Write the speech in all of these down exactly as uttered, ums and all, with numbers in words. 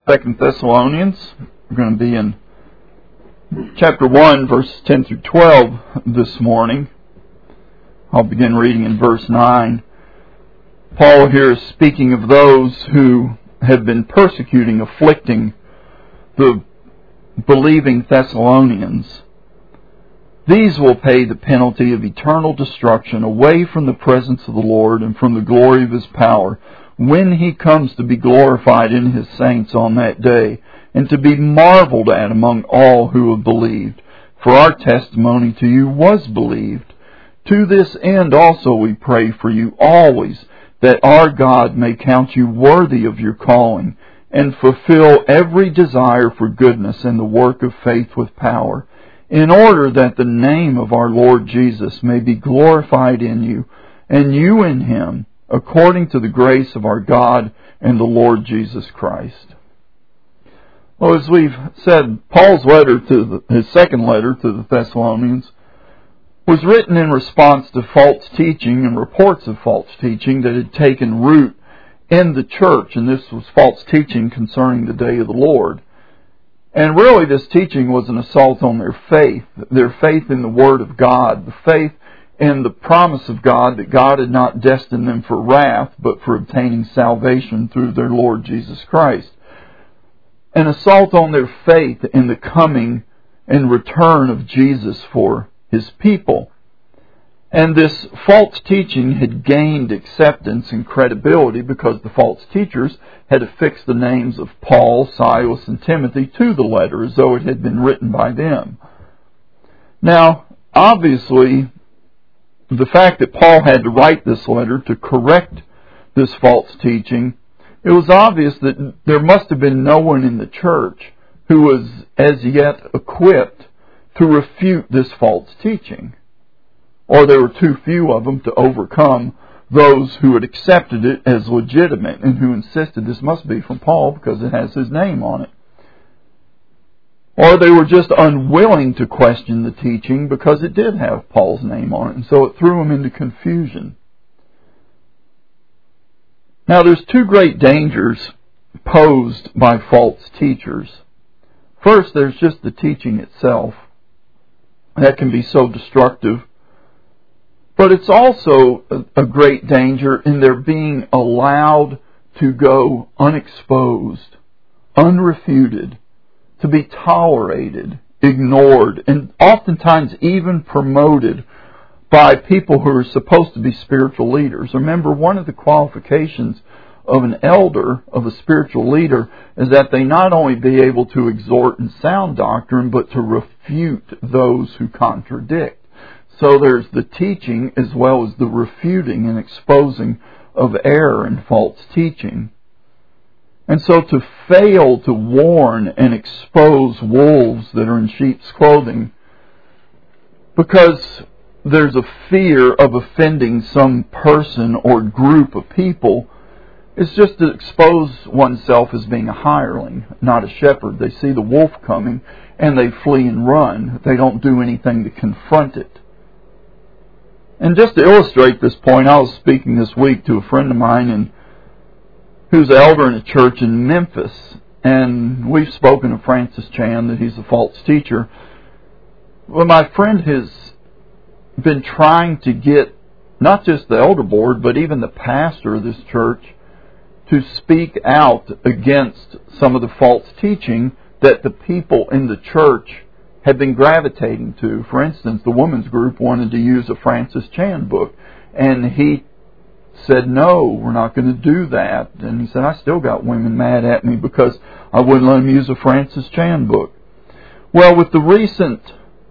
Second Thessalonians. We're going to be in chapter one, verses ten through twelve this morning. I'll begin reading in verse nine. Paul here is speaking of those who have been persecuting, afflicting the believing Thessalonians. These will pay the penalty of eternal destruction away from the presence of the Lord and from the glory of His power, when He comes to be glorified in His saints on that day, and to be marveled at among all who have believed. For our testimony to you was believed. To this end also we pray for you always, that our God may count you worthy of your calling, and fulfill every desire for goodness and the work of faith with power, in order that the name of our Lord Jesus may be glorified in you, and you in Him, according to the grace of our God and the Lord Jesus Christ. Well, as we've said, Paul's letter to the, his second letter to the Thessalonians was written in response to false teaching and reports of false teaching that had taken root in the church, and this was false teaching concerning the day of the Lord. And really this teaching was an assault on their faith, their faith in the Word of God, the faith in the promise of God that God had not destined them for wrath, but for obtaining salvation through their Lord Jesus Christ. An assault on their faith in the coming and return of Jesus for His people. And this false teaching had gained acceptance and credibility because the false teachers had affixed the names of Paul, Silas, and Timothy to the letter as though it had been written by them. Now, obviously, the fact that Paul had to write this letter to correct this false teaching, it was obvious that there must have been no one in the church who was as yet equipped to refute this false teaching. Or there were too few of them to overcome those who had accepted it as legitimate and who insisted this must be from Paul because it has his name on it. Or they were just unwilling to question the teaching because it did have Paul's name on it, and so it threw them into confusion. Now there's two great dangers posed by false teachers. First, there's just the teaching itself. That can be so destructive. But it's also a, a great danger in their being allowed to go unexposed, unrefuted, to be tolerated, ignored, and oftentimes even promoted by people who are supposed to be spiritual leaders. Remember, one of the qualifications of an elder, of a spiritual leader, is that they not only be able to exhort in sound doctrine, but to refute those who contradict. So there's the teaching as well as the refuting and exposing of error and false teaching. And so to fail to warn and expose wolves that are in sheep's clothing because there's a fear of offending some person or group of people, it's just to expose oneself as being a hireling, not a shepherd. They see the wolf coming and they flee and run. They don't do anything to confront it. And just to illustrate this point, I was speaking this week to a friend of mine and who's an elder in a church in Memphis. And we've spoken of Francis Chan, that he's a false teacher. Well, my friend has been trying to get not just the elder board, but even the pastor of this church to speak out against some of the false teaching that the people in the church had been gravitating to. For instance, the women's group wanted to use a Francis Chan book, and he said, no, we're not going to do that. And he said, I still got women mad at me because I wouldn't let them use a Francis Chan book. Well, with the recent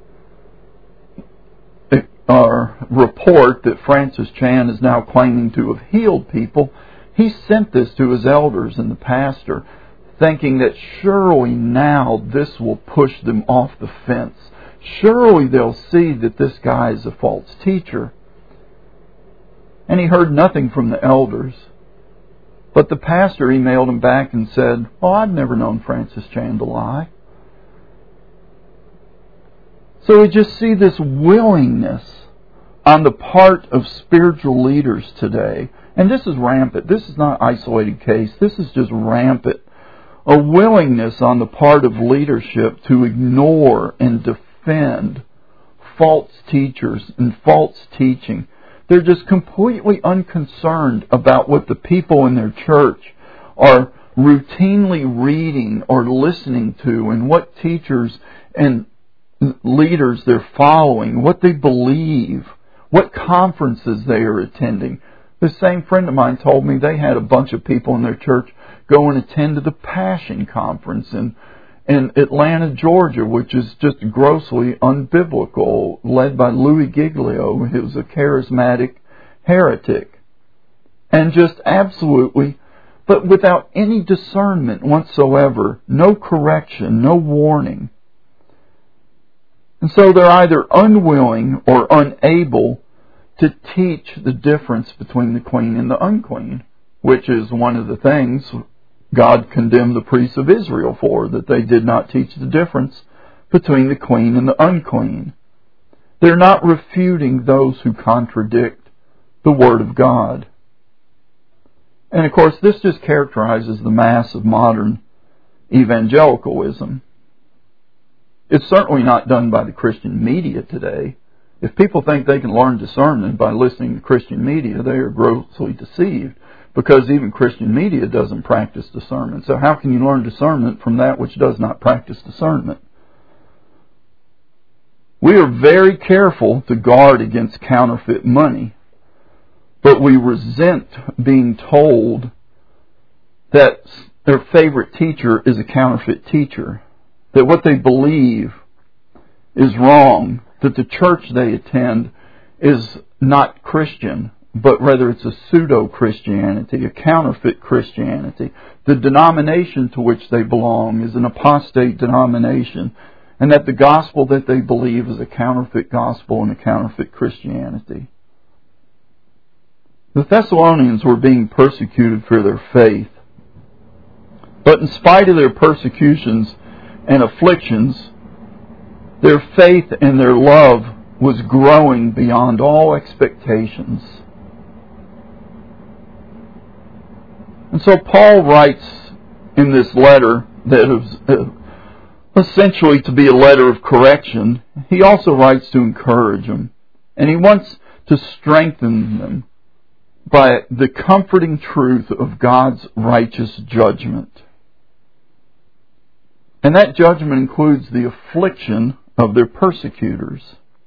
uh, report that Francis Chan is now claiming to have healed people, he sent this to his elders and the pastor, thinking that surely now this will push them off the fence. Surely they'll see that this guy is a false teacher. And he heard nothing from the elders. But the pastor emailed him back and said, well, I've never known Francis Chan to lie. So we just see this willingness on the part of spiritual leaders today. And this is rampant. This is not an isolated case. This is just rampant a willingness on the part of leadership to ignore and defend false teachers and false teaching. They're just completely unconcerned about what the people in their church are routinely reading or listening to, and what teachers and leaders they're following, what they believe, what conferences they are attending. The same friend of mine told me they had a bunch of people in their church go and attend the Passion Conference in, in Atlanta, Georgia, which is just grossly unbiblical, led by Louis Giglio, who was a charismatic heretic. And just absolutely, but without any discernment whatsoever, no correction, no warning. And so they're either unwilling or unable to teach the difference between the clean and the unclean, which is one of the things God condemned the priests of Israel for, that they did not teach the difference between the clean and the unclean. They're not refuting those who contradict the Word of God. And of course, this just characterizes the mass of modern evangelicalism. It's certainly not done by the Christian media today. If people think they can learn discernment by listening to Christian media, they are grossly deceived, because even Christian media doesn't practice discernment. So how can you learn discernment from that which does not practice discernment? We are very careful to guard against counterfeit money, but we resent being told that their favorite teacher is a counterfeit teacher, that what they believe is wrong, that the church they attend is not Christian, but rather it's a pseudo-Christianity, a counterfeit Christianity. The denomination to which they belong is an apostate denomination, and that the gospel that they believe is a counterfeit gospel and a counterfeit Christianity. The Thessalonians were being persecuted for their faith, but in spite of their persecutions and afflictions, their faith and their love was growing beyond all expectations. And so Paul writes in this letter that is essentially to be a letter of correction. He also writes to encourage them. And he wants to strengthen them by the comforting truth of God's righteous judgment. And that judgment includes the affliction of their persecutors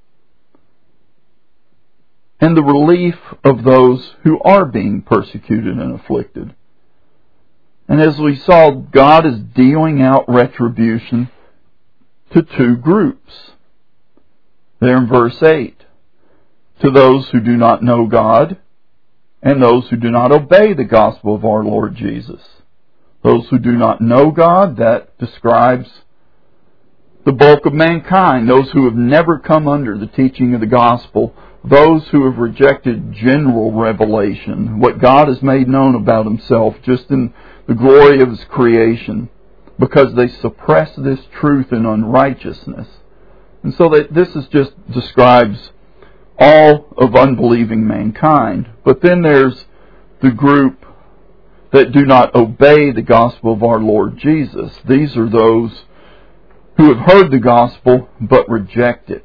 and the relief of those who are being persecuted and afflicted. And as we saw, God is dealing out retribution to two groups. There in verse eight, to those who do not know God and those who do not obey the gospel of our Lord Jesus. Those who do not know God, that describes the bulk of mankind, those who have never come under the teaching of the gospel, those who have rejected general revelation, what God has made known about Himself just in the glory of His creation, because they suppress this truth in unrighteousness. And so that this is just describes all of unbelieving mankind. But then there's the group that do not obey the gospel of our Lord Jesus. These are those who have heard the gospel but reject it.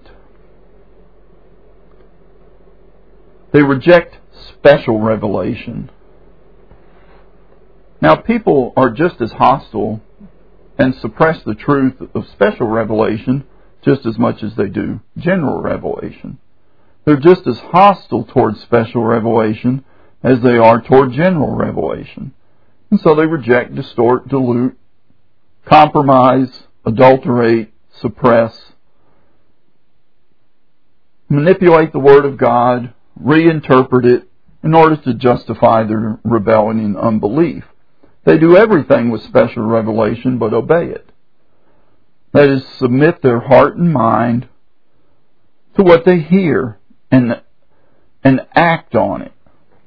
They reject special revelation. Now, people are just as hostile and suppress the truth of special revelation just as much as they do general revelation. They're just as hostile towards special revelation as they are toward general revelation. And so they reject, distort, dilute, compromise, adulterate, suppress, manipulate the Word of God, reinterpret it in order to justify their rebellion and unbelief. They do everything with special revelation but obey it. That is, submit their heart and mind to what they hear and, and act on it.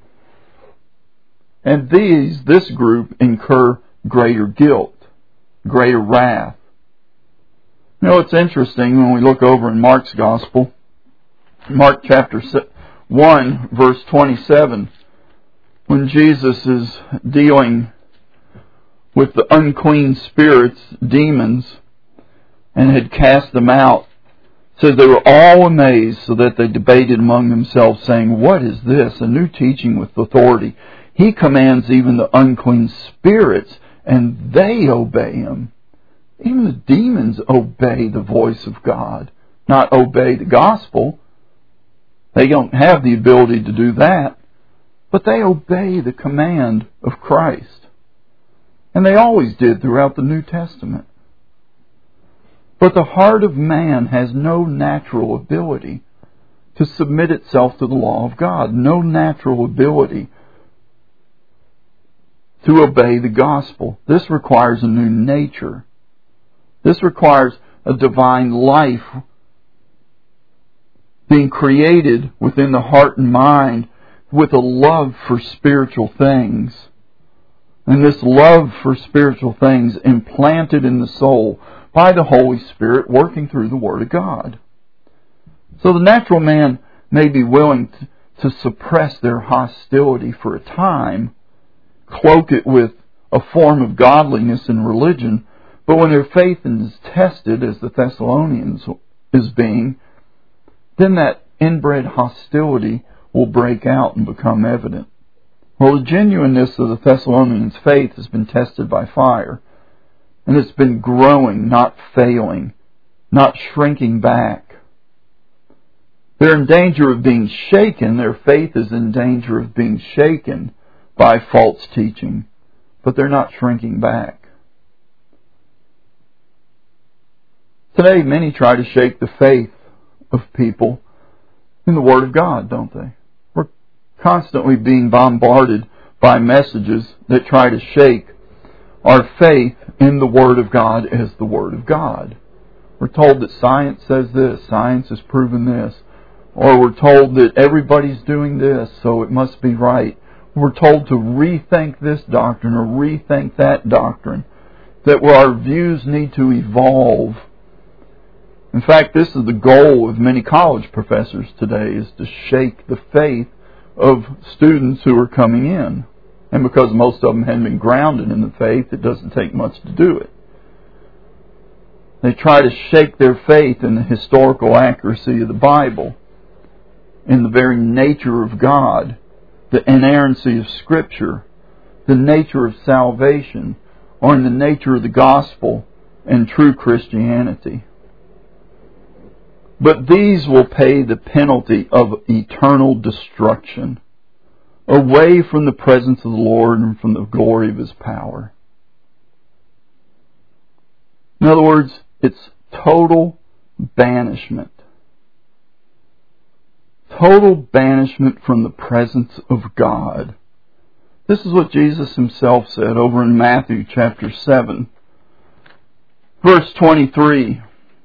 And these, this group, incur greater guilt, greater wrath. You know, it's interesting when we look over in Mark's Gospel, Mark chapter one, verse twenty-seven, when Jesus is dealing with the unclean spirits, demons, and had cast them out. It says they were all amazed, so that they debated among themselves, saying, "What is this? A new teaching with authority. He commands even the unclean spirits, and they obey him." Even the demons obey the voice of God, not obey the gospel. They don't have the ability to do that, but they obey the command of Christ. And they always did throughout the New Testament. But the heart of man has no natural ability to submit itself to the law of God, no natural ability to obey the gospel. This requires a new nature. This requires a divine life being created within the heart and mind with a love for spiritual things. And this love for spiritual things implanted in the soul by the Holy Spirit working through the Word of God. So the natural man may be willing to, to suppress their hostility for a time, cloak it with a form of godliness and religion, but when their faith is tested, as the Thessalonians is being, then that inbred hostility will break out and become evident. Well, the genuineness of the Thessalonians' faith has been tested by fire. And it's been growing, not failing, not shrinking back. They're in danger of being shaken. Their faith is in danger of being shaken by false teaching. But they're not shrinking back. Today, many try to shake the faith of people in the Word of God, don't they? We're constantly being bombarded by messages that try to shake our faith in the Word of God as the Word of God. We're told that science says this, science has proven this, or we're told that everybody's doing this, so it must be right. We're told to rethink this doctrine or rethink that doctrine, that our views need to evolve. In fact, this is the goal of many college professors today, is to shake the faith of students who are coming in. And because most of them haven't been grounded in the faith, it doesn't take much to do it. They try to shake their faith in the historical accuracy of the Bible, in the very nature of God, the inerrancy of Scripture, the nature of salvation, or in the nature of the gospel and true Christianity. But these will pay the penalty of eternal destruction, away from the presence of the Lord and from the glory of His power. In other words, it's total banishment. Total banishment from the presence of God. This is what Jesus Himself said over in Matthew chapter seven, verse twenty-three.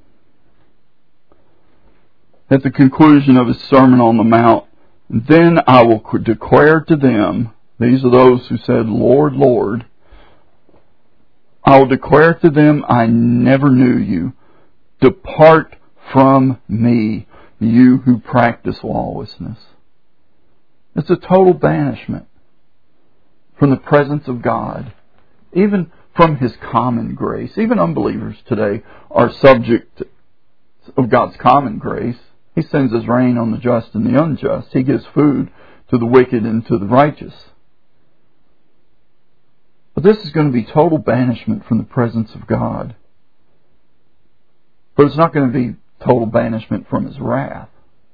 At the conclusion of His Sermon on the Mount, "Then I will declare to them," these are those who said, "Lord, Lord," "I will declare to them, I never knew you. Depart from me, you who practice lawlessness." It's a total banishment from the presence of God, even from His common grace. Even unbelievers today are subject of God's common grace. He sends His rain on the just and the unjust. He gives food to the wicked and to the righteous. But this is going to be total banishment from the presence of God. But it's not going to be total banishment from His wrath.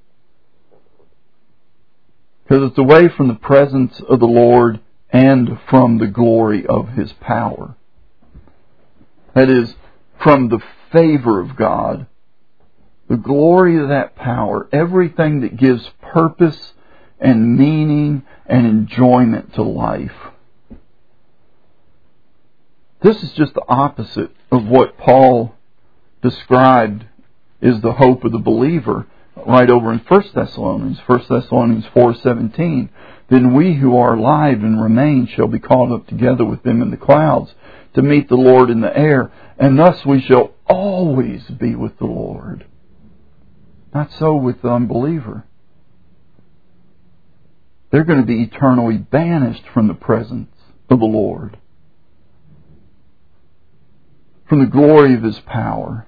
Because it's away from the presence of the Lord and from the glory of His power. That is, from the favor of God. The glory of that power, everything that gives purpose and meaning and enjoyment to life. This is just the opposite of what Paul described is the hope of the believer right over in First Thessalonians, First Thessalonians four seventeen. "Then we who are alive and remain shall be caught up together with them in the clouds to meet the Lord in the air, and thus we shall always be with the Lord." Not so with the unbeliever. They're going to be eternally banished from the presence of the Lord. from the glory of His power.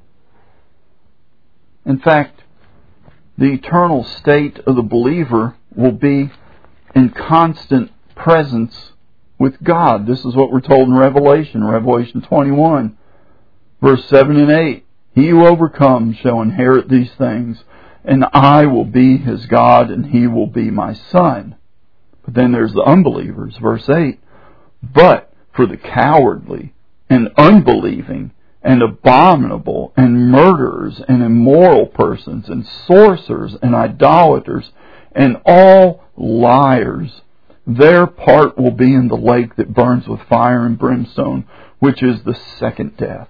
In fact, the eternal state of the believer will be in constant presence with God. This is what we're told in Revelation, Revelation twenty-one, verse seven and eight. He who overcomes shall inherit these things, and I will be his God, and he will be my son. But then there's the unbelievers, verse eight. But for the cowardly and unbelieving and abominable and murderers and immoral persons and sorcerers and idolaters and all liars, their part will be in the lake that burns with fire and brimstone, which is the second death.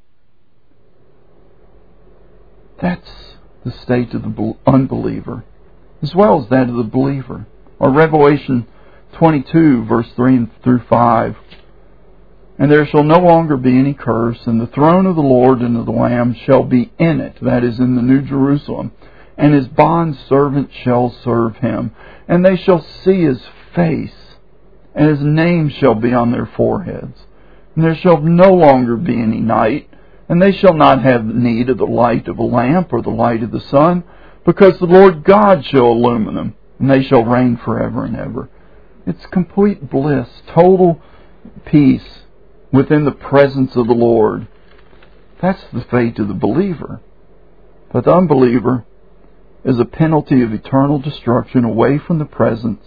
That's the state of the unbeliever, as well as that of the believer. Or Revelation twenty-two, verse three through five. And there shall no longer be any curse, and the throne of the Lord and of the Lamb shall be in it, that is, in the New Jerusalem. And his bondservants shall serve him, and they shall see his face, and his name shall be on their foreheads. And there shall no longer be any night, and they shall not have need of the light of a lamp or the light of the sun, because the Lord God shall illumine them, and they shall reign forever and ever. It's complete bliss, total peace within the presence of the Lord. That's the fate of the believer. But the unbeliever is a penalty of eternal destruction away from the presence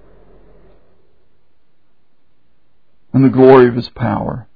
and the glory of His power.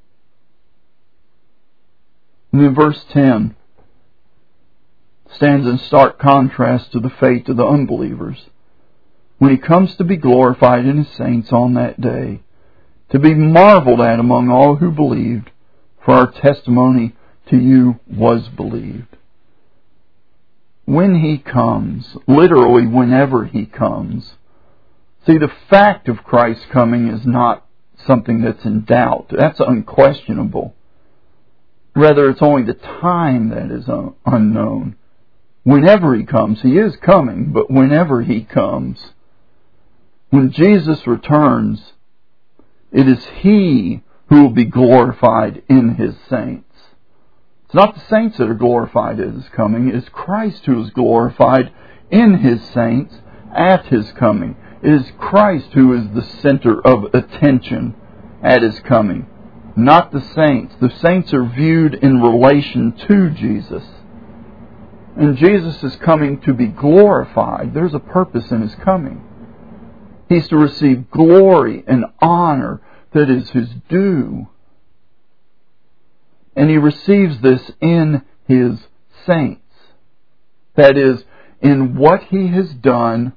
And then verse ten stands in stark contrast to the fate of the unbelievers. When He comes to be glorified in His saints on that day, to be marveled at among all who believed, for our testimony to you was believed. When He comes, literally whenever He comes. See, the fact of Christ's coming is not something that's in doubt. That's unquestionable. Rather, it's only the time that is un- unknown. Whenever He comes, He is coming, but whenever He comes, when Jesus returns, it is He who will be glorified in His saints. It's not the saints that are glorified at His coming. It is Christ who is glorified in His saints at His coming. It is Christ who is the center of attention at His coming, not the saints. The saints are viewed in relation to Jesus. And Jesus is coming to be glorified. There's a purpose in His coming. He's to receive glory and honor that is His due. And He receives this in His saints. That is, in what He has done,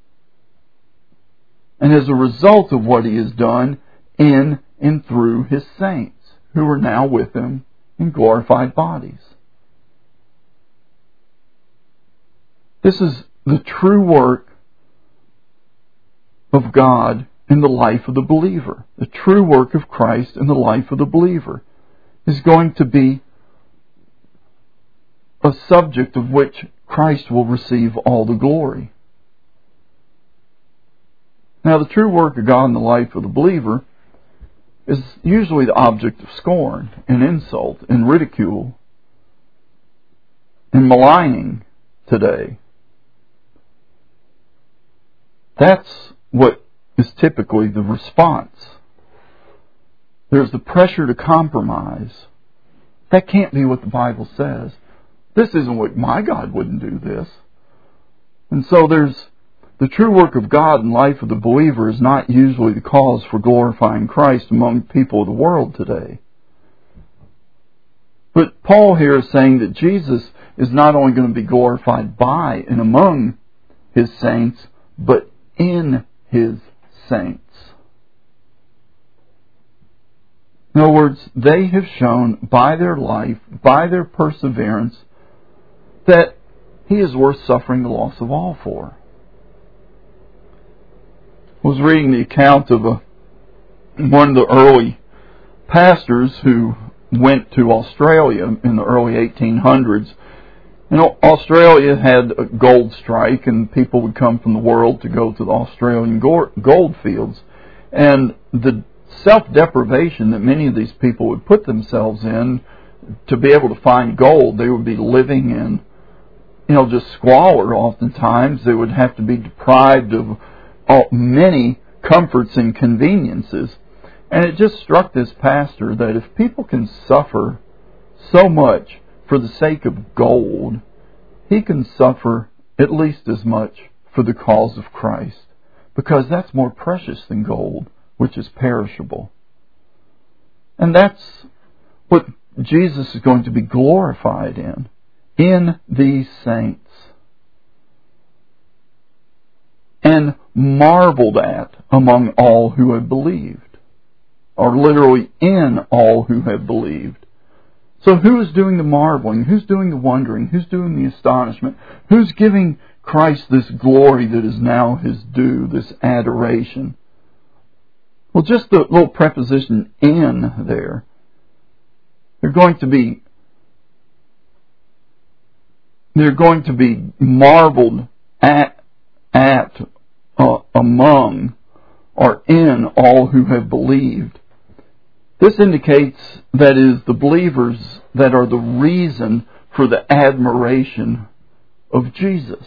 and as a result of what He has done, in and through His saints, who are now with Him in glorified bodies. This is the true work of God in the life of the believer. The true work of Christ in the life of the believer is going to be a subject of which Christ will receive all the glory. Now, the true work of God in the life of the believer is usually the object of scorn and insult and ridicule and maligning today. That's what is typically the response. There's the pressure to compromise. That can't be what the Bible says. This isn't what my God wouldn't do this. And so there's the true work of God in the life of the believer is not usually the cause for glorifying Christ among people of the world today. But Paul here is saying that Jesus is not only going to be glorified by and among His saints, but in His saints. In other words, they have shown by their life, by their perseverance, that He is worth suffering the loss of all for. I was reading the account of a, one of the early pastors who went to Australia in the early eighteen hundreds. And Australia had a gold strike, and people would come from the world to go to the Australian gold fields. And the self-deprivation that many of these people would put themselves in to be able to find gold. They would be living in, you know, just squalor oftentimes. They would have to be deprived of all, many comforts and conveniences. And it just struck this pastor that if people can suffer so much for the sake of gold, he can suffer at least as much for the cause of Christ, because that's more precious than gold, which is perishable. And that's what Jesus is going to be glorified in, in these saints, and marveled at among all who have believed, or literally in all who have believed. So who is doing the marveling? Who's doing the wondering? Who's doing the astonishment? Who's giving Christ this glory that is now His due, this adoration? Well, just the little preposition in there. They're going to be they're going to be marveled at, at uh, among, or in all who have believed. This indicates that it is the believers that are the reason for the admiration of Jesus.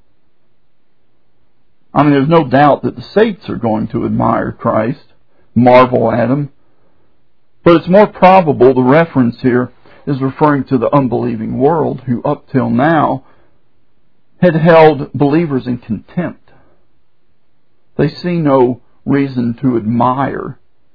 I mean, there's no doubt that the saints are going to admire Christ, marvel at Him, but it's more probable the reference here is referring to the unbelieving world, who up till now had held believers in contempt. They see no reason to admire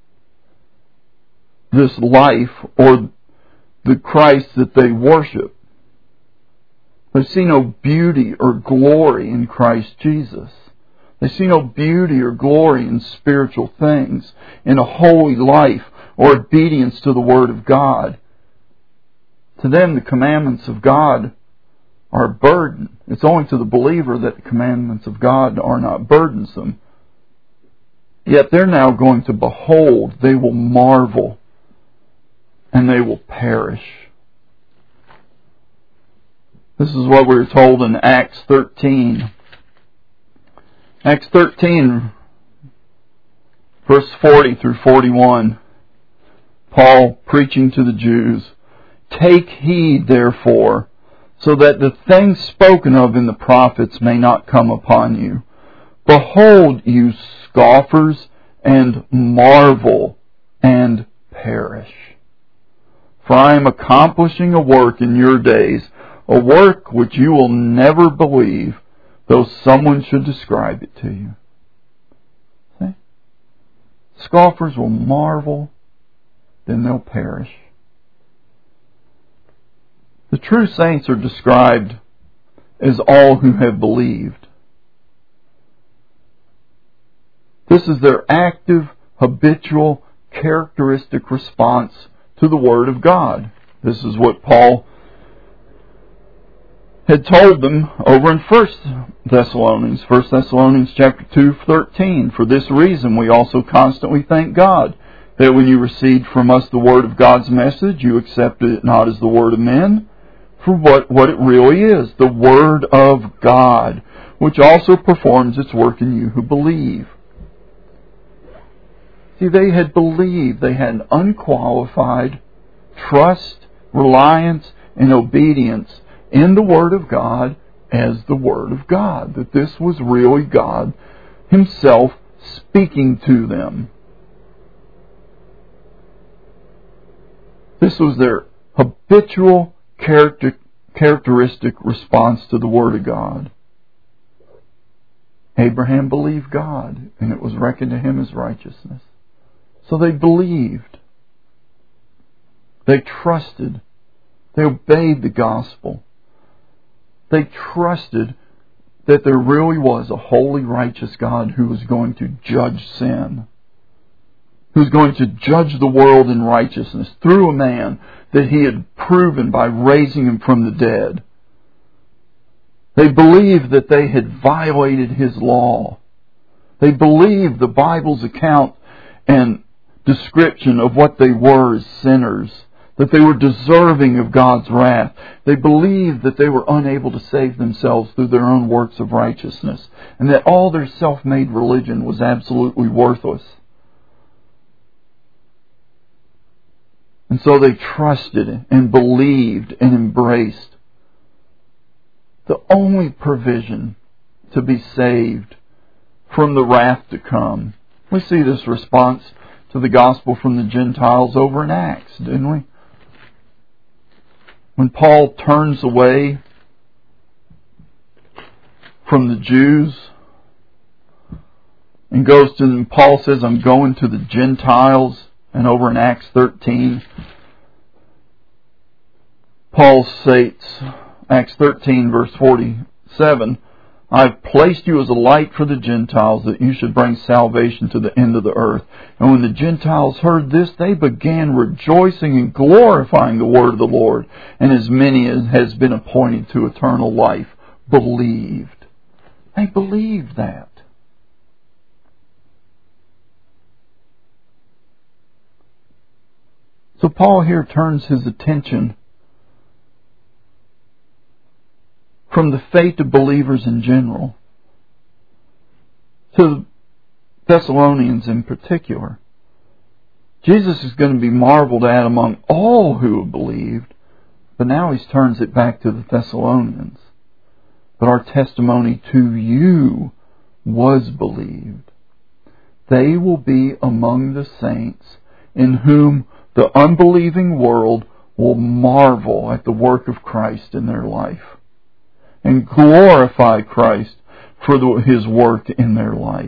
this life or the Christ that they worship. They see no beauty or glory in Christ Jesus. They see no beauty or glory in spiritual things, in a holy life or obedience to the Word of God. To them, the commandments of God are a burden. It's only to the believer that the commandments of God are not burdensome. Yet they're now going to behold, they will marvel, and they will perish. This is what we were told in Acts thirteen. Acts thirteen, verse forty through forty-one. Paul preaching to the Jews. Take heed, therefore, so that the things spoken of in the prophets may not come upon you. Behold, you scoffers, and marvel, and perish. For I am accomplishing a work in your days, a work which you will never believe, though someone should describe it to you. See? Scoffers will marvel, then they'll perish. The true saints are described as all who have believed. This is their active, habitual, characteristic response to the Word of God. This is what Paul had told them over in First Thessalonians, First Thessalonians chapter two, thirteen. For this reason we also constantly thank God, that when you received from us the word of God's message, you accepted it not as the word of men, for what, what it really is, the Word of God, which also performs its work in you who believe. See, they had believed. They had an unqualified trust, reliance, and obedience in the Word of God as the Word of God. That this was really God Himself speaking to them. This was their habitual character, characteristic response to the Word of God. Abraham believed God, and it was reckoned to him as righteousness. So they believed. They trusted. They obeyed the gospel. They trusted that there really was a holy, righteous God who was going to judge sin, who was going to judge the world in righteousness through a man that He had proven by raising Him from the dead. They believed that they had violated His law. They believed the Bible's account and description of what they were as sinners, that they were deserving of God's wrath. They believed that they were unable to save themselves through their own works of righteousness, and that all their self-made religion was absolutely worthless. And so they trusted and believed and embraced the only provision to be saved from the wrath to come. We see this response to the gospel from the Gentiles over in Acts, didn't we? When Paul turns away from the Jews and goes to them, Paul says, I'm going to the Gentiles. And over in Acts thirteen, Paul states, Acts thirteen verse forty-seven, I've placed you as a light for the Gentiles, that you should bring salvation to the end of the earth. And when the Gentiles heard this, they began rejoicing and glorifying the word of the Lord. And as many as has been appointed to eternal life believed. They believed that. So Paul here turns his attention from the fate of believers in general to the Thessalonians in particular. Jesus is going to be marveled at among all who have believed, but now he turns it back to the Thessalonians. But our testimony to you was believed. They will be among the saints in whom the unbelieving world will marvel at the work of Christ in their life and glorify Christ for the, His work in their life.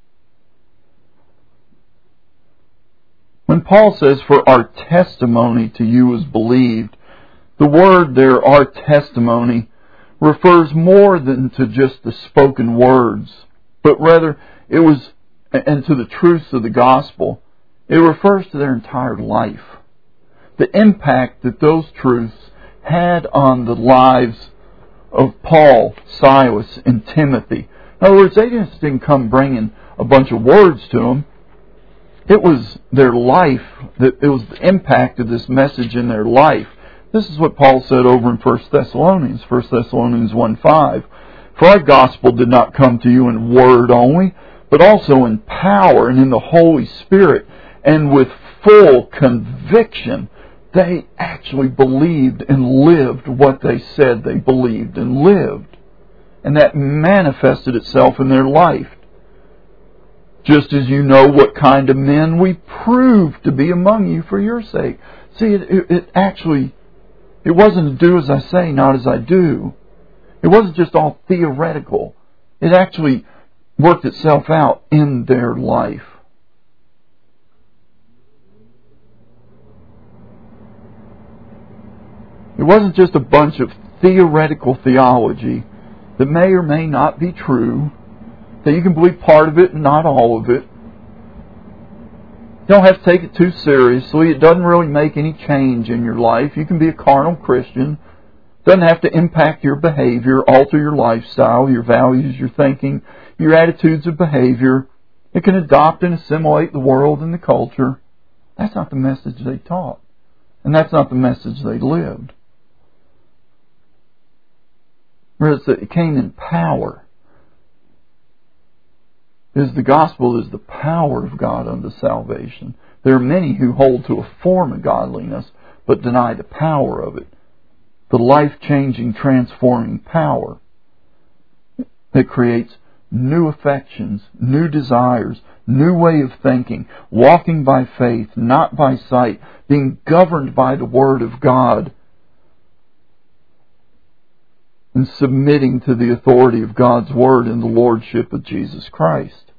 When Paul says, for our testimony to you is believed, the word there, our testimony, refers more than to just the spoken words, but rather it was, and to the truths of the gospel. It refers to their entire life. The impact that those truths had on the lives of Paul, Silas, and Timothy. In other words, they just didn't come bringing a bunch of words to them. It was their life, that it was the impact of this message in their life. This is what Paul said over in First Thessalonians, First Thessalonians one five. For our gospel did not come to you in word only, but also in power and in the Holy Spirit, and with full conviction. They actually believed and lived what they said they believed and lived. And that manifested itself in their life. Just as you know what kind of men we proved to be among you for your sake. See, it, it, it actually, it wasn't do as I say, not as I do. It wasn't just all theoretical. It actually worked itself out in their life. It wasn't just a bunch of theoretical theology that may or may not be true, that you can believe part of it and not all of it. You don't have to take it too seriously. It doesn't really make any change in your life. You can be a carnal Christian. It doesn't have to impact your behavior, alter your lifestyle, your values, your thinking, your attitudes of behavior. It can adopt and assimilate the world and the culture. That's not the message they taught. And that's not the message they lived. Whereas it came in power. Is the gospel is the power of God unto salvation. There are many who hold to a form of godliness, but deny the power of it. The life-changing, transforming power that creates new affections, new desires, new way of thinking, walking by faith, not by sight, being governed by the Word of God, and submitting to the authority of God's Word and the Lordship of Jesus Christ.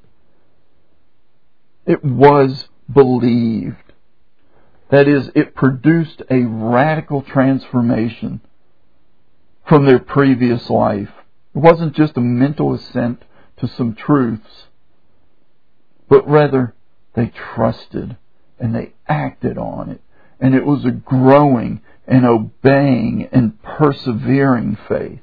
It was believed. That is, it produced a radical transformation from their previous life. It wasn't just a mental assent to some truths, but rather they trusted and they acted on it. And it was a growing and obeying and persevering faith.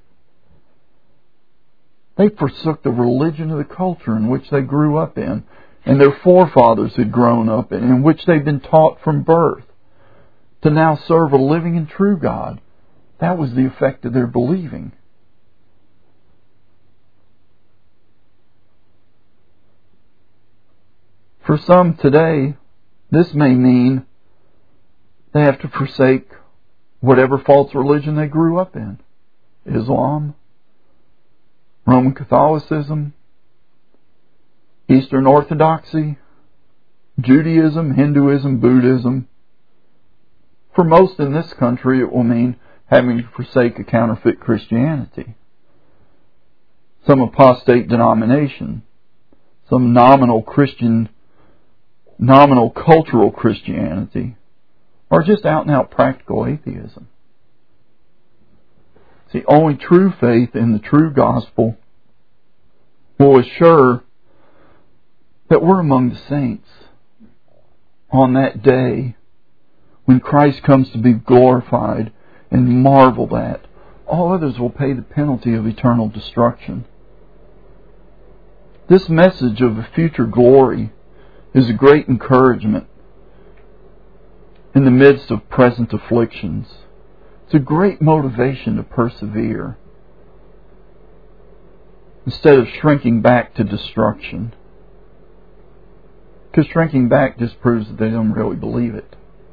They forsook the religion of the culture in which they grew up in, and their forefathers had grown up in, in which they'd been taught from birth, to now serve a living and true God. That was the effect of their believing. For some today, this may mean They have to forsake whatever false religion they grew up in. Islam, Roman Catholicism, Eastern Orthodoxy, Judaism, Hinduism, Buddhism. For most in this country, it will mean having to forsake a counterfeit Christianity, some apostate denomination, some nominal Christian, nominal cultural Christianity, or just out-and-out practical atheism. See, only true faith in the true gospel will assure that we're among the saints on that day when Christ comes to be glorified and marveled at. All others will pay the penalty of eternal destruction. This message of a future glory is a great encouragement in the midst of present afflictions. It's a great motivation to persevere instead of shrinking back to destruction. Because shrinking back just proves that they don't really believe it.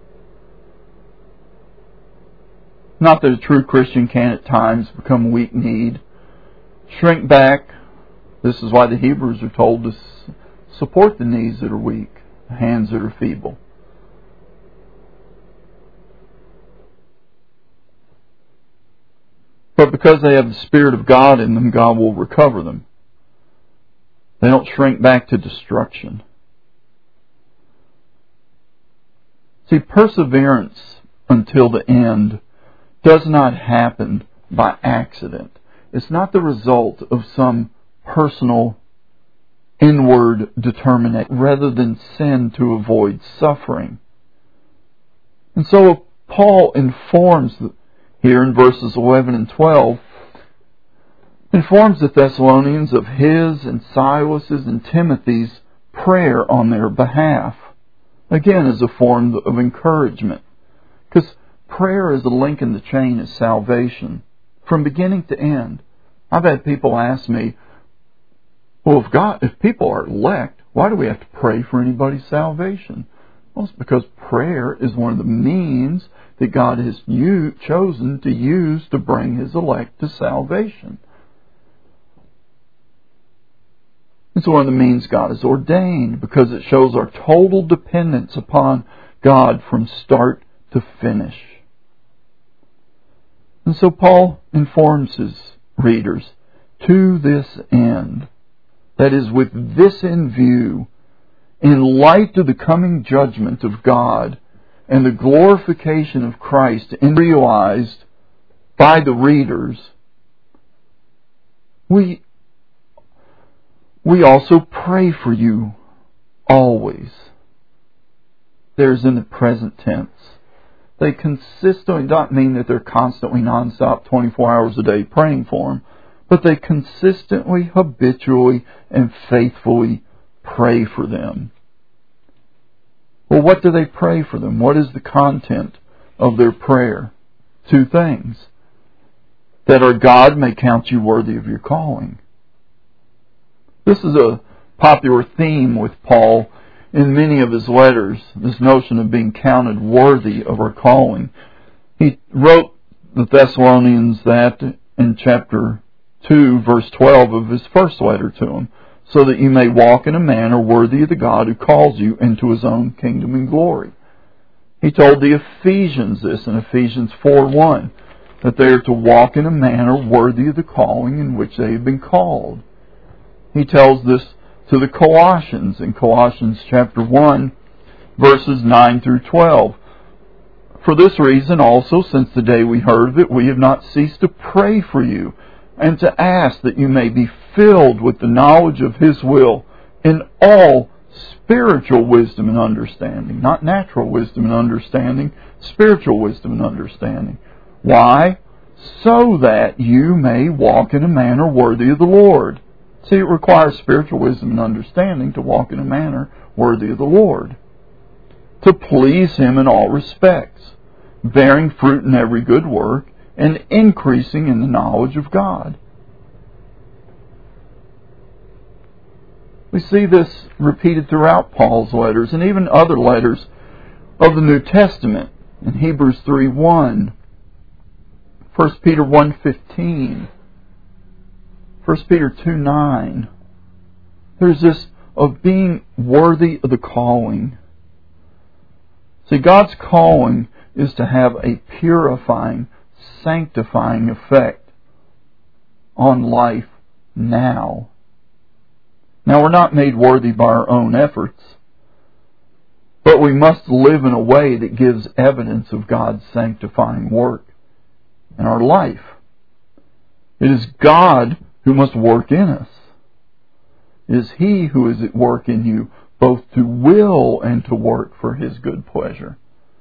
Not that a true Christian can at times become weak-kneed. Shrink back. This is why the Hebrews are told to support the knees that are weak, the hands that are feeble. But because they have the Spirit of God in them, God will recover them. They don't shrink back to destruction. See, perseverance until the end does not happen by accident. It's not the result of some personal inward determination rather than sin to avoid suffering. And so Paul informs here in verses eleven and twelve, informs the Thessalonians of his and Silas's and Timothy's prayer on their behalf. Again, as a form of encouragement. Because prayer is a link in the chain of salvation, from beginning to end. I've had people ask me, well, if God, if people are elect, why do we have to pray for anybody's salvation? Well, it's because prayer is one of the means that God has u- chosen to use to bring His elect to salvation. It's one of the means God has ordained because it shows our total dependence upon God from start to finish. And so Paul informs his readers, to this end, that is, with this in view, in light of the coming judgment of God and the glorification of Christ, and realized by the readers, we we also pray for you always. There's in the present tense. They consistently, not mean that they're constantly nonstop twenty-four hours a day praying for them, but they consistently, habitually, and faithfully pray for them. Well, what do they pray for them? What is the content of their prayer? Two things. That our God may count you worthy of your calling. This is a popular theme with Paul in many of his letters, this notion of being counted worthy of our calling. He wrote the Thessalonians that in chapter two, verse twelve of his first letter to them, so that you may walk in a manner worthy of the God who calls you into His own kingdom and glory. He told the Ephesians this in Ephesians four one, that they are to walk in a manner worthy of the calling in which they have been called. He tells this to the Colossians in Colossians chapter one, verses nine through twelve. For this reason also, since the day we heard of it, we have not ceased to pray for you, and to ask that you may be filled with the knowledge of His will in all spiritual wisdom and understanding. Not natural wisdom and understanding, spiritual wisdom and understanding. Why? So that you may walk in a manner worthy of the Lord. See, it requires spiritual wisdom and understanding to walk in a manner worthy of the Lord. To please Him in all respects, bearing fruit in every good work, and increasing in the knowledge of God. We see this repeated throughout Paul's letters and even other letters of the New Testament, in Hebrews three one, First Peter one fifteen, First Peter two nine. There's this of being worthy of the calling. See, God's calling is to have a purifying, sanctifying effect on life now. Now, we're not made worthy by our own efforts, but we must live in a way that gives evidence of God's sanctifying work in our life. It is God who must work in us. It is He who is at work in you, both to will and to work for His good pleasure.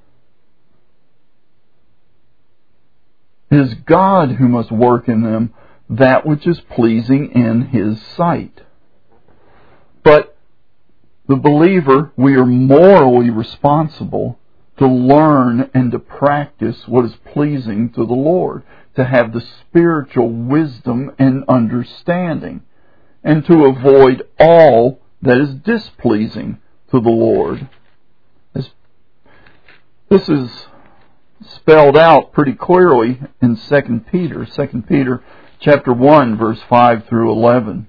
It is God who must work in them that which is pleasing in His sight. But the believer, we are morally responsible to learn and to practice what is pleasing to the Lord, to have the spiritual wisdom and understanding, and to avoid all that is displeasing to the Lord. This is spelled out pretty clearly in Second Peter, Second Peter chapter one, verse five through eleven.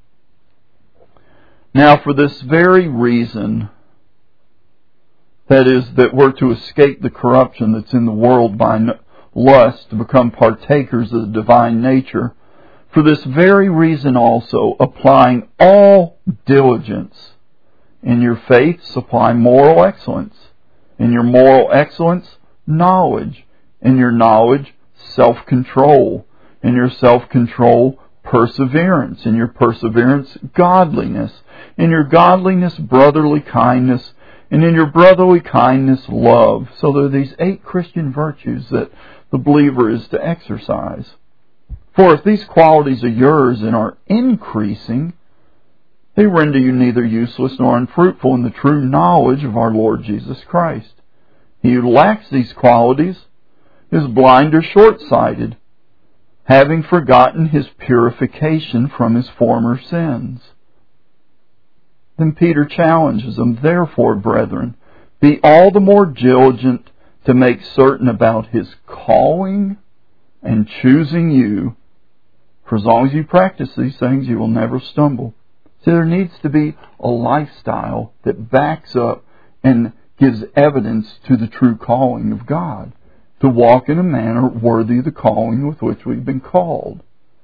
Now, for this very reason, that is, that we're to escape the corruption that's in the world by lust, to become partakers of the divine nature, for this very reason also, applying all diligence, in your faith supply moral excellence, in your moral excellence, knowledge, in your knowledge, self-control, in your self-control, perseverance, in your perseverance, godliness, in your godliness, brotherly kindness, and in your brotherly kindness, love. So there are these eight Christian virtues that the believer is to exercise. For if these qualities are yours and are increasing, they render you neither useless nor unfruitful in the true knowledge of our Lord Jesus Christ. He who lacks these qualities is blind or short-sighted, having forgotten his purification from his former sins. Then Peter challenges them, therefore, brethren, be all the more diligent to make certain about His calling and choosing you. For as long as you practice these things, you will never stumble. See, there needs to be a lifestyle that backs up and gives evidence to the true calling of God, to walk in a manner worthy of the calling with which we've been called.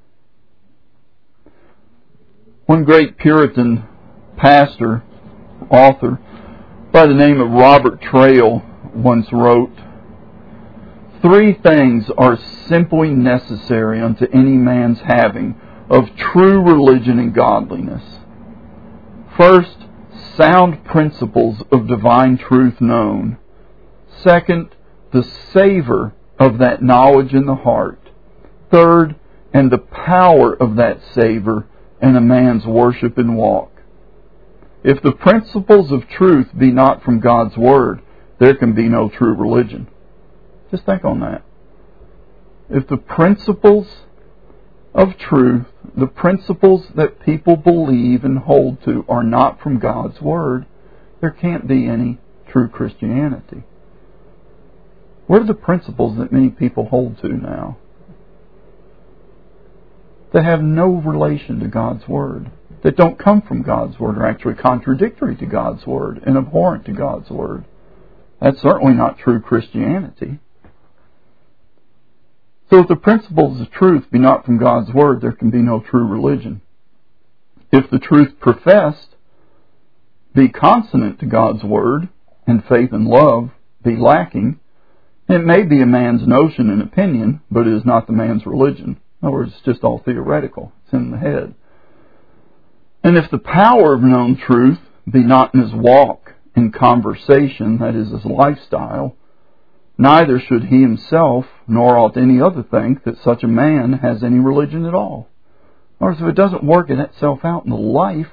One great Puritan pastor, author, by the name of Robert Trail once wrote, "Three things are simply necessary unto any man's having of true religion and godliness. First, sound principles of divine truth known. Second, the savor of that knowledge in the heart. Third, and the power of that savor in a man's worship and walk. If the principles of truth be not from God's Word, there can be no true religion." Just think on that. If the principles of truth, the principles that people believe and hold to, are not from God's Word, there can't be any true Christianity. What are the principles that many people hold to now? They have no relation to God's Word, that don't come from God's Word, are actually contradictory to God's Word and abhorrent to God's Word. That's certainly not true Christianity. So if the principles of truth be not from God's Word, there can be no true religion. If the truth professed be consonant to God's Word, and faith and love be lacking, it may be a man's notion and opinion, but it is not the man's religion. In other words, it's just all theoretical. It's in the head. And if the power of known truth be not in his walk and conversation, that is, his lifestyle, neither should he himself, nor ought any other think that such a man has any religion at all. Or if it doesn't work in itself out in the life,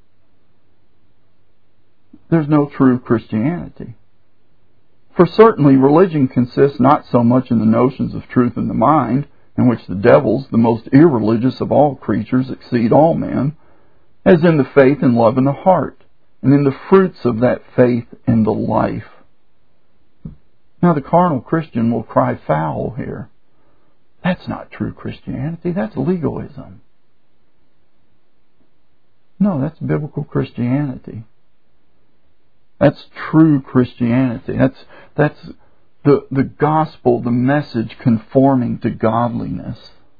there's no true Christianity. For certainly religion consists not so much in the notions of truth in the mind, in which the devils, the most irreligious of all creatures, exceed all men, as in the faith and love in the heart, and in the fruits of that faith in the life. Now the carnal Christian will cry foul here. That's not true Christianity. That's legalism. No, that's biblical Christianity. That's true Christianity. That's that's the the gospel, the message conforming to godliness.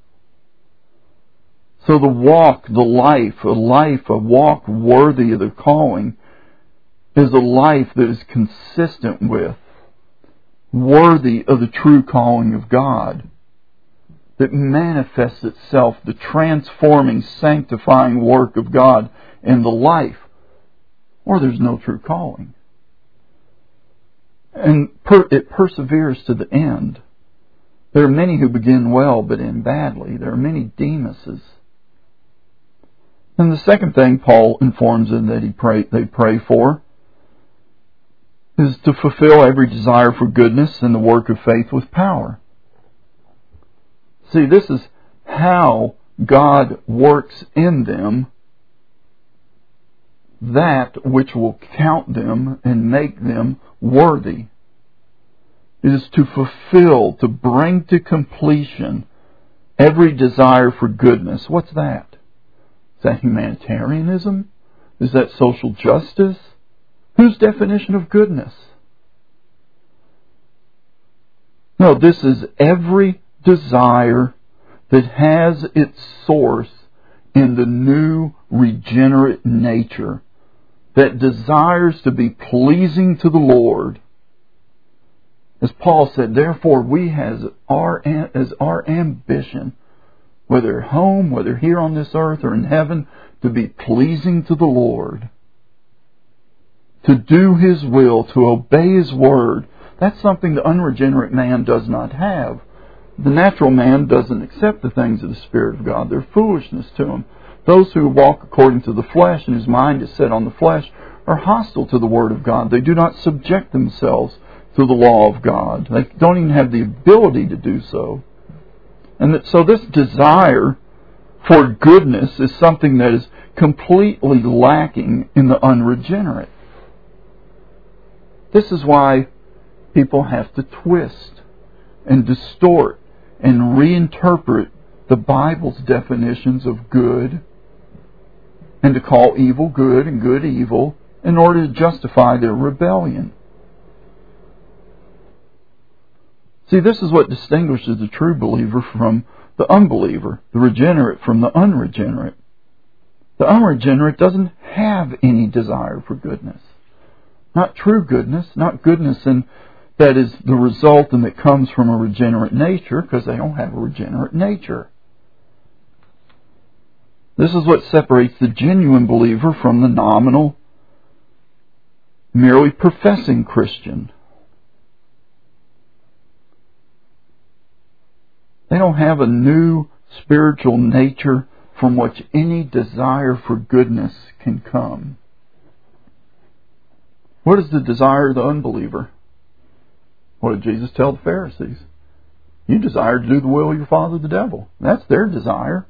So the walk, the life, a life, a walk worthy of the calling is a life that is consistent with, worthy of the true calling of God, that manifests itself, the transforming, sanctifying work of God in the life, or there's no true calling. And per, it perseveres to the end. There are many who begin well but end badly. There are many Demases. And the second thing Paul informs them that he pray, they pray for is to fulfill every desire for goodness and the work of faith with power. See, this is how God works in them that which will count them and make them worthy. It is to fulfill, to bring to completion every desire for goodness. What's that? Is that humanitarianism? Is that social justice? Whose definition of goodness? No, this is every desire that has its source in the new regenerate nature that desires to be pleasing to the Lord. As Paul said, therefore we has our, as our ambition, whether at home, whether here on this earth or in heaven, to be pleasing to the Lord, to do His will, to obey His word. That's something the unregenerate man does not have. The natural man doesn't accept the things of the Spirit of God. They're foolishness to him. Those who walk according to the flesh and whose mind is set on the flesh are hostile to the Word of God. They do not subject themselves to the law of God. They don't even have the ability to do so. And that, so this desire for goodness is something that is completely lacking in the unregenerate. This is why people have to twist and distort and reinterpret the Bible's definitions of good and to call evil good and good evil in order to justify their rebellion. See, this is what distinguishes the true believer from the unbeliever, the regenerate from the unregenerate. The unregenerate doesn't have any desire for goodness. Not true goodness, not goodness in that is the result and that comes from a regenerate nature, because they don't have a regenerate nature. This is what separates the genuine believer from the nominal, merely professing Christian. They don't have a new spiritual nature from which any desire for goodness can come. What is the desire of the unbeliever? What did Jesus tell the Pharisees? You desire to do the will of your father the devil. That's their desire.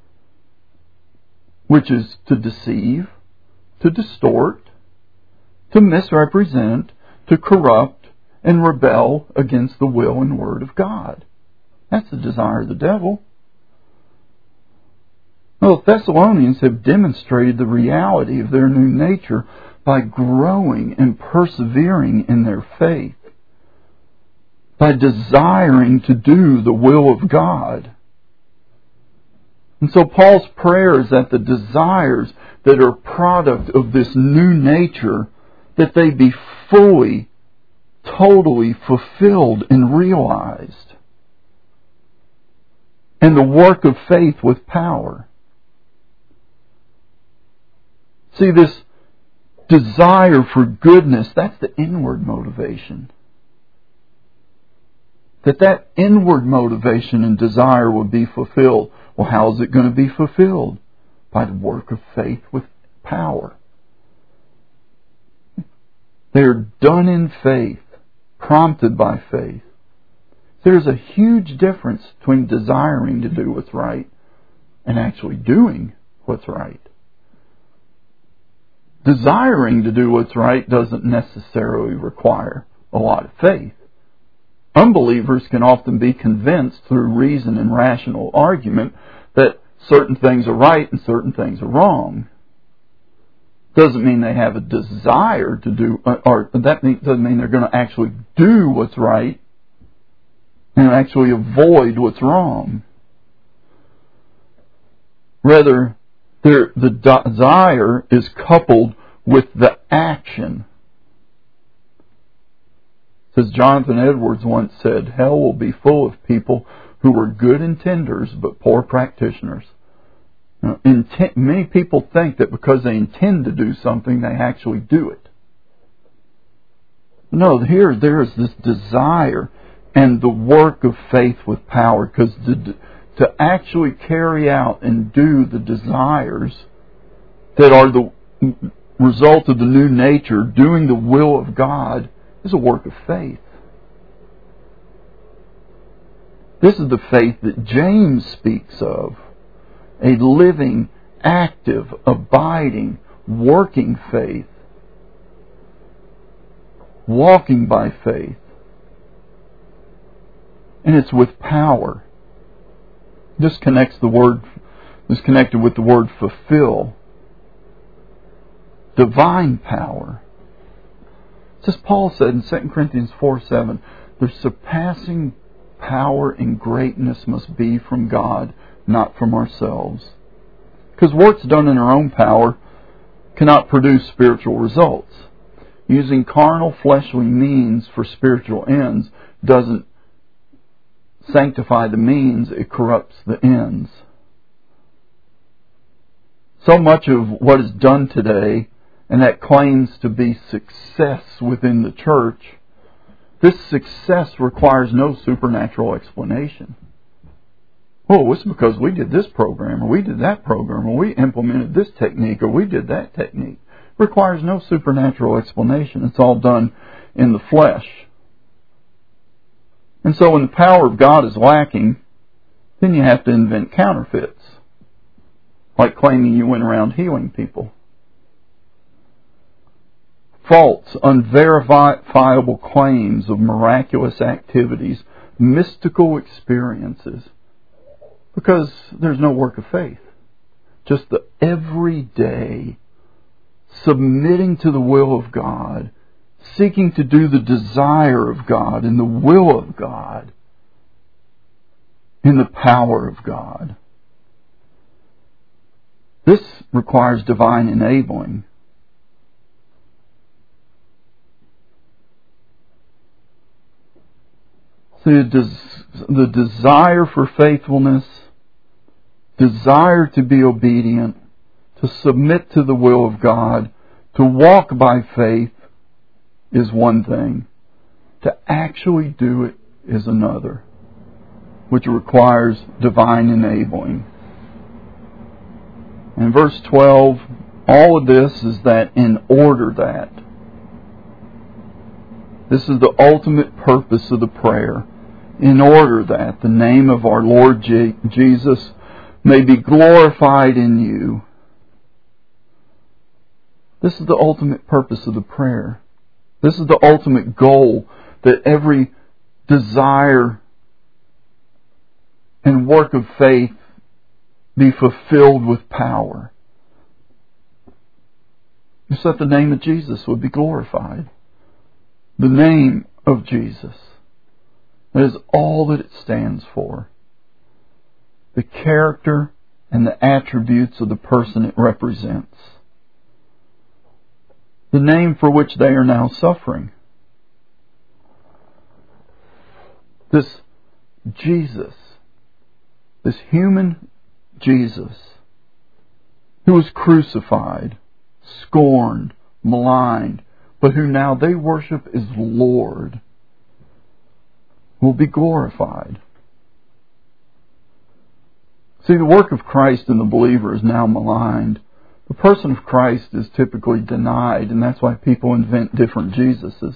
Which is to deceive, to distort, to misrepresent, to corrupt, and rebel against the will and word of God. That's the desire of the devil. Well, the Thessalonians have demonstrated the reality of their new nature by growing and persevering in their faith, by desiring to do the will of God. And so Paul's prayer is that the desires that are a product of this new nature, that they be fully, totally fulfilled and realized. And the work of faith with power. See, this desire for goodness, that's the inward motivation. That that inward motivation and desire will be fulfilled. Well, how is it going to be fulfilled? By the work of faith with power. They are done in faith, prompted by faith. There's a huge difference between desiring to do what's right and actually doing what's right. Desiring to do what's right doesn't necessarily require a lot of faith. Unbelievers can often be convinced through reason and rational argument that certain things are right and certain things are wrong. Doesn't mean they have a desire to do, or that doesn't mean they're going to actually do what's right and actually avoid what's wrong. Rather, their, the desire is coupled with the action. As Jonathan Edwards once said, hell will be full of people who are good intenders but poor practitioners. Now, intent, many people think that because they intend to do something, they actually do it. No, here there is this desire and the work of faith with power, because to, to actually carry out and do the desires that are the result of the new nature, doing the will of God, is a work of faith. This is the faith that James speaks of. A living, active, abiding, working faith. Walking by faith. And it's with power. This connects the word, is connected with the word fulfill. Divine power. As Paul said in Second Corinthians four seven, the surpassing power and greatness must be from God, not from ourselves. Because works done in our own power cannot produce spiritual results. Using carnal, fleshly means for spiritual ends doesn't sanctify the means, it corrupts the ends. So much of what is done today, and that claims to be success within the church, this success requires no supernatural explanation. Oh, it's because we did this program, or we did that program, or we implemented this technique, or we did that technique. It requires no supernatural explanation. It's all done in the flesh. And so when the power of God is lacking, then you have to invent counterfeits, like claiming you went around healing people. False, unverifiable claims of miraculous activities, mystical experiences, because there's no work of faith. Just the everyday submitting to the will of God, seeking to do the desire of God and the will of God in the power of God. This requires divine enabling. The, des- the desire for faithfulness, desire to be obedient, to submit to the will of God, to walk by faith is one thing. To actually do it is another, which requires divine enabling. In verse twelve, all of this is that in order that. This is the ultimate purpose of the prayer. In order that the name of our Lord Je- Jesus may be glorified in you. This is the ultimate purpose of the prayer. This is the ultimate goal, that every desire and work of faith be fulfilled with power. So that the name of Jesus would be glorified. The name of Jesus. That is all that it stands for. The character and the attributes of the person it represents. The name for which they are now suffering. This Jesus, this human Jesus, who was crucified, scorned, maligned, but who now they worship as Lord, will be glorified. See, the work of Christ in the believer is now maligned. The person of Christ is typically denied, and that's why people invent different Jesuses.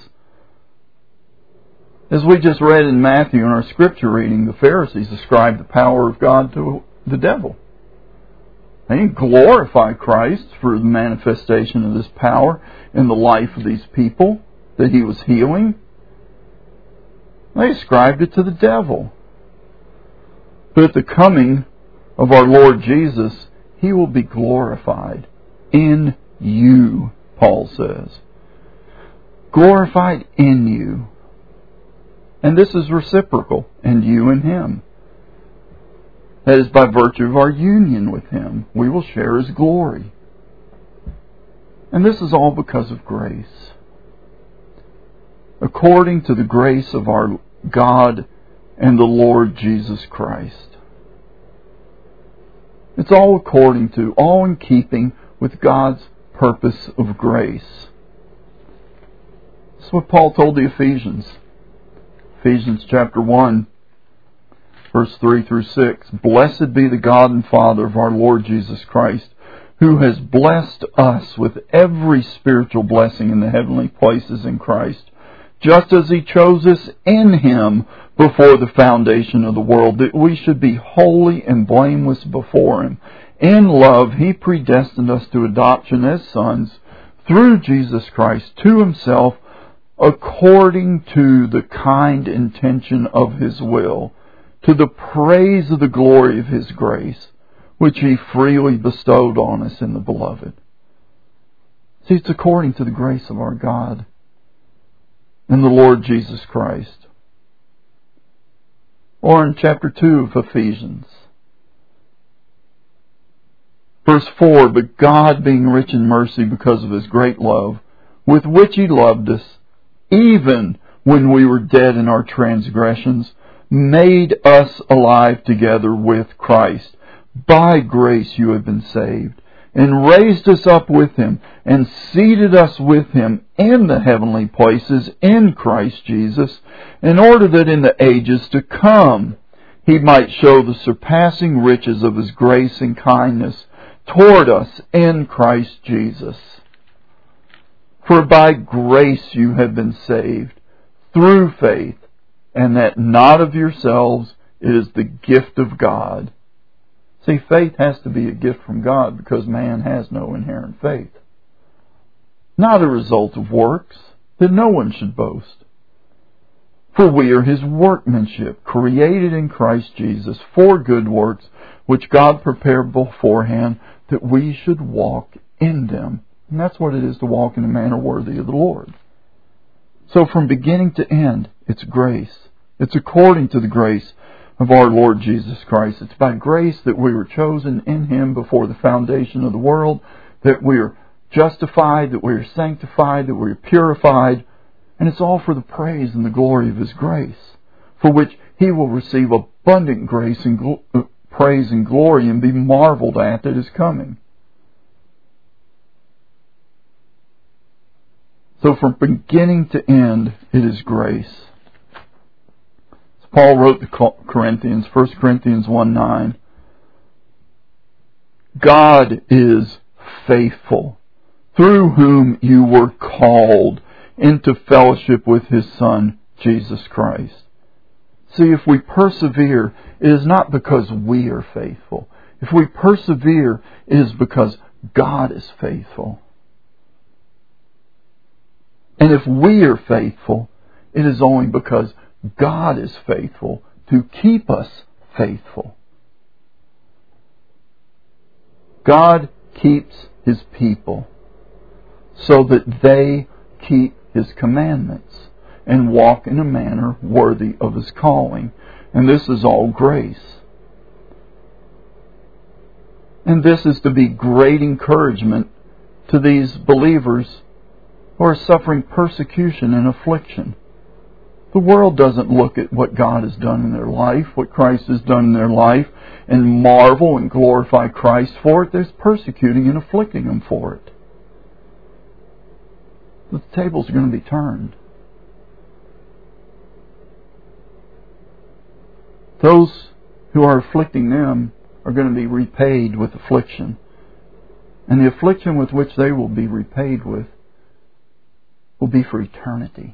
As we just read in Matthew in our scripture reading, the Pharisees ascribed the power of God to the devil. They didn't glorify Christ for the manifestation of this power in the life of these people that He was healing. They ascribed it to the devil. But at the coming of our Lord Jesus, He will be glorified in you, Paul says. Glorified in you. And this is reciprocal, and you and Him. That is, by virtue of our union with Him, we will share His glory. And this is all because of grace. According to the grace of our God and the Lord Jesus Christ. It's all according to, all in keeping with God's purpose of grace. That's what Paul told the Ephesians. Ephesians chapter one, verse three through six. Blessed be the God and Father of our Lord Jesus Christ, who has blessed us with every spiritual blessing in the heavenly places in Christ, just as He chose us in Him before the foundation of the world, that we should be holy and blameless before Him. In love, He predestined us to adoption as sons through Jesus Christ to Himself, according to the kind intention of His will, to the praise of the glory of His grace, which He freely bestowed on us in the Beloved. See, it's according to the grace of our God and the Lord Jesus Christ. Or in chapter two of Ephesians, verse four, but God, being rich in mercy because of His great love, with which He loved us, even when we were dead in our transgressions, made us alive together with Christ. By grace you have been saved, and raised us up with Him, and seated us with Him in the heavenly places in Christ Jesus, in order that in the ages to come He might show the surpassing riches of His grace and kindness toward us in Christ Jesus. For by grace you have been saved, through faith, and that not of yourselves, it is the gift of God. See, faith has to be a gift from God because man has no inherent faith. Not a result of works, that no one should boast. For we are His workmanship, created in Christ Jesus for good works, which God prepared beforehand that we should walk in them. And that's what it is to walk in a manner worthy of the Lord. So from beginning to end, it's grace. It's according to the grace of our Lord Jesus Christ. It's by grace that we were chosen in Him before the foundation of the world, that we are justified, that we are sanctified, that we are purified, and it's all for the praise and the glory of His grace, for which He will receive abundant grace and gl- uh, praise and glory and be marveled at that is coming. So from beginning to end, it is grace. Paul wrote to Corinthians, First Corinthians one nine, God is faithful, through whom you were called into fellowship with His Son, Jesus Christ. See, if we persevere, it is not because we are faithful. If we persevere, it is because God is faithful. And if we are faithful, it is only because God is faithful to keep us faithful. God keeps His people so that they keep His commandments and walk in a manner worthy of His calling. And this is all grace. And this is to be great encouragement to these believers who are suffering persecution and affliction. The world doesn't look at what God has done in their life, what Christ has done in their life, and marvel and glorify Christ for it. They're persecuting and afflicting them for it. The tables are going to be turned. Those who are afflicting them are going to be repaid with affliction. And the affliction with which they will be repaid with will be for eternity.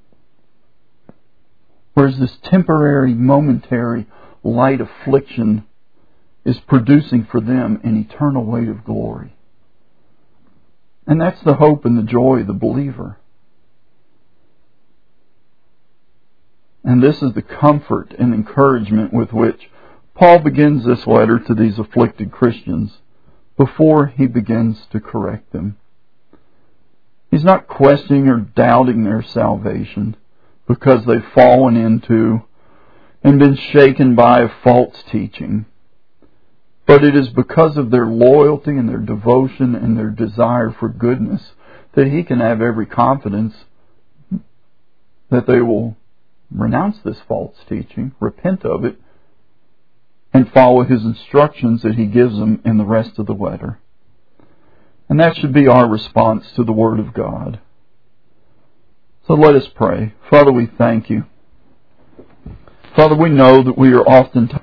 Whereas this temporary, momentary, light affliction is producing for them an eternal weight of glory. And that's the hope and the joy of the believer. And this is the comfort and encouragement with which Paul begins this letter to these afflicted Christians before he begins to correct them. He's not questioning or doubting their salvation because they've fallen into and been shaken by a false teaching. But it is because of their loyalty and their devotion and their desire for goodness that he can have every confidence that they will renounce this false teaching, repent of it, and follow his instructions that he gives them in the rest of the letter. And that should be our response to the Word of God. So let us pray. Father, we thank you. Father, we know that we are oftentimes